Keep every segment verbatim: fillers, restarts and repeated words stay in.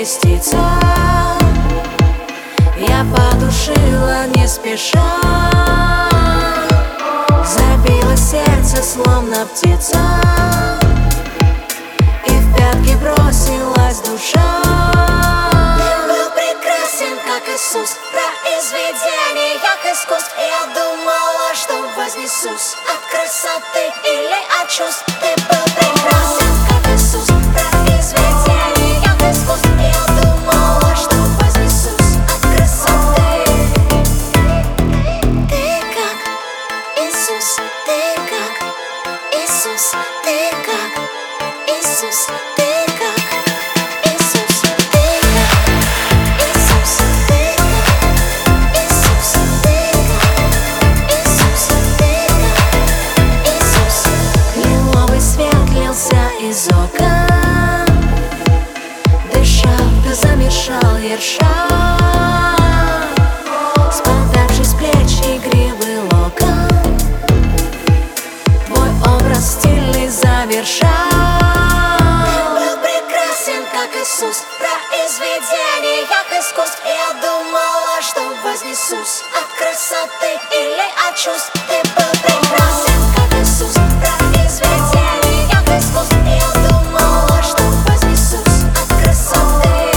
частица. Я подушила не спеша, забилось сердце, словно птица, и в пятки бросилась душа. Ты был прекрасен, как Иисус, произведение как искусств. Я думала, что вознесусь от красоты или от чувств. Ты был прекрасен, как Иисус, произведение как искусств. Я думала, что вознесусь от красоты. Ты как Иисус, ты как Иисус, ты как Иисус, ты как Иисус, ты как Иисус, ты как Иисус, ты как Иисус, ты как Иисус. Лиловый свет лился из окон, дышал, ты замешал ерша, спадавший с плеч игривый локон, твой образ стильный завершал. Как Иисус, произведение как искусств. Я думала, что вознесусь от красоты или от чувств. Ты был прекрасен, как Иисус, произведение как искусств. Я думала, что вознесусь от красоты.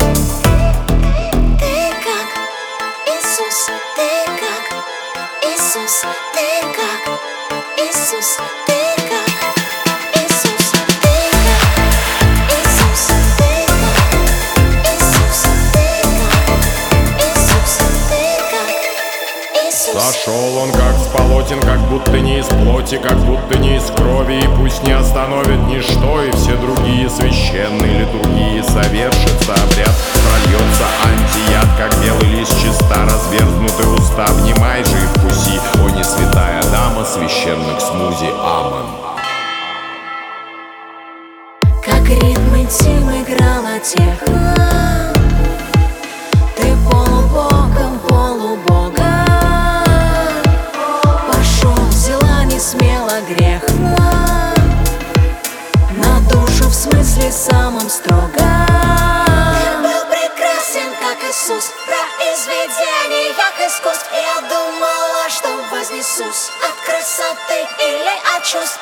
Ты как Иисус, ты как Иисус, ты как Иисус, ты как Иисус, ты как Иисус. Сошел он как с полотен, как будто не из плоти, как будто не из крови. И пусть не остановит ничто, и все другие священные литургии совершится обряд. Прольется антияд, как белый лист чиста, разверзнутые уста. Внимай же и вкуси, о не святая дама священных смузи. Амон. Как ритм интим играла техно, ты полубогом, полубога. Пошел, взяла не смело грех на душу, в смысле самом строго. Ты был прекрасен, как Иисус, произведение как искусств. Я думала, что вознесусь от красоты или от чувств.